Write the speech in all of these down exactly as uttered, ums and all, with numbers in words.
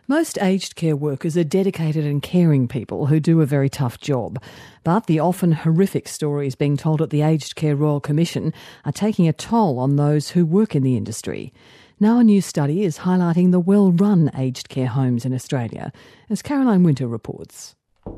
Most aged care workers are dedicated and caring people who do a very tough job. But the often horrific stories being told at the Aged Care Royal Commission are taking a toll on those who work in the industry. Now a new study is highlighting the well-run aged care homes in Australia, as Caroline Winter reports.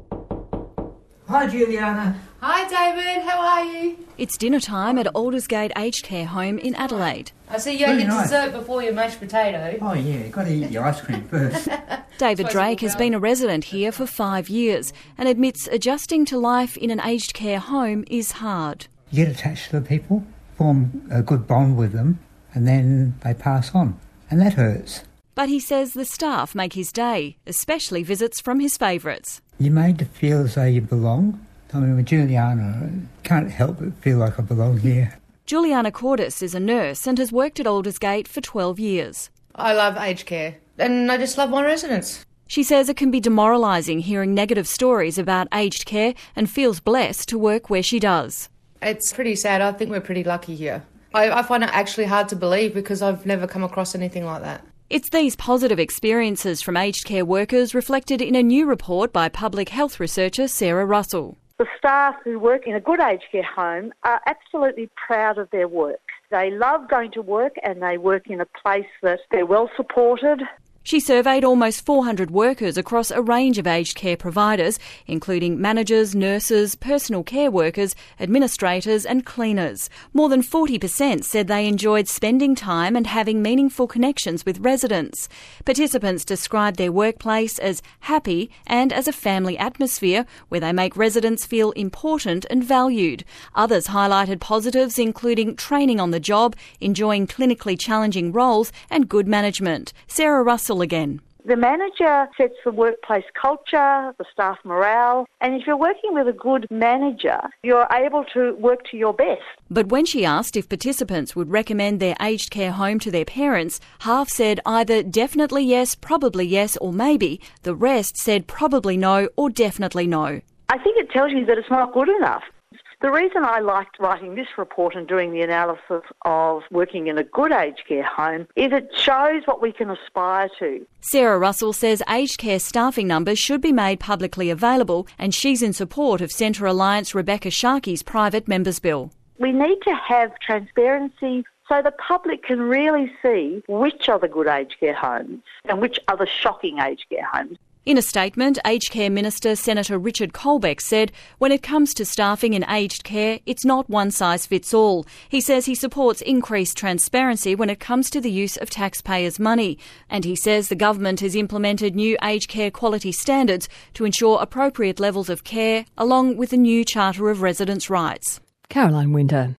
Hi, Juliana. Hi, David. How are you? It's dinner time at Aldersgate Aged Care Home in Adelaide. I see you had your nice. dessert before your mashed potato. Oh, yeah, you've got to eat your ice cream first. David Drake has been a resident here for five years and admits adjusting to life in an aged care home is hard. You get attached to the people, form a good bond with them, and then they pass on. And that hurts. But he says the staff make his day, especially visits from his favourites. You're made to feel as though you belong. I mean, with Juliana, I can't help but feel like I belong here. Juliana Cordis is a nurse and has worked at Aldersgate for twelve years. I love aged care and I just love my residents. She says it can be demoralising hearing negative stories about aged care and feels blessed to work where she does. It's pretty sad. I think we're pretty lucky here. I, I find it actually hard to believe because I've never come across anything like that. It's these positive experiences from aged care workers reflected in a new report by public health researcher Sarah Russell. The staff who work in a good aged care home are absolutely proud of their work. They love going to work and they work in a place that they're well supported. She surveyed almost four hundred workers across a range of aged care providers, including managers, nurses, personal care workers, administrators and cleaners. More than forty percent said they enjoyed spending time and having meaningful connections with residents. Participants described their workplace as happy and as a family atmosphere where they make residents feel important and valued. Others highlighted positives including training on the job, enjoying clinically challenging roles and good management. Sarah Russell again. The manager sets the workplace culture, the staff morale, and if you're working with a good manager, you're able to work to your best. But when she asked if participants would recommend their aged care home to their parents, half said either definitely yes, probably yes, or maybe. The rest said probably no or definitely no. I think it tells you that it's not good enough. The reason I liked writing this report and doing the analysis of working in a good aged care home is it shows what we can aspire to. Sarah Russell says aged care staffing numbers should be made publicly available, and she's in support of Centre Alliance Rebecca Sharkey's private members bill. We need to have transparency so the public can really see which are the good aged care homes and which are the shocking aged care homes. In a statement, Aged Care Minister Senator Richard Colbeck said when it comes to staffing in aged care, it's not one size fits all. He says he supports increased transparency when it comes to the use of taxpayers' money. And he says the government has implemented new aged care quality standards to ensure appropriate levels of care, along with a new Charter of Residents' Rights. Caroline Winter.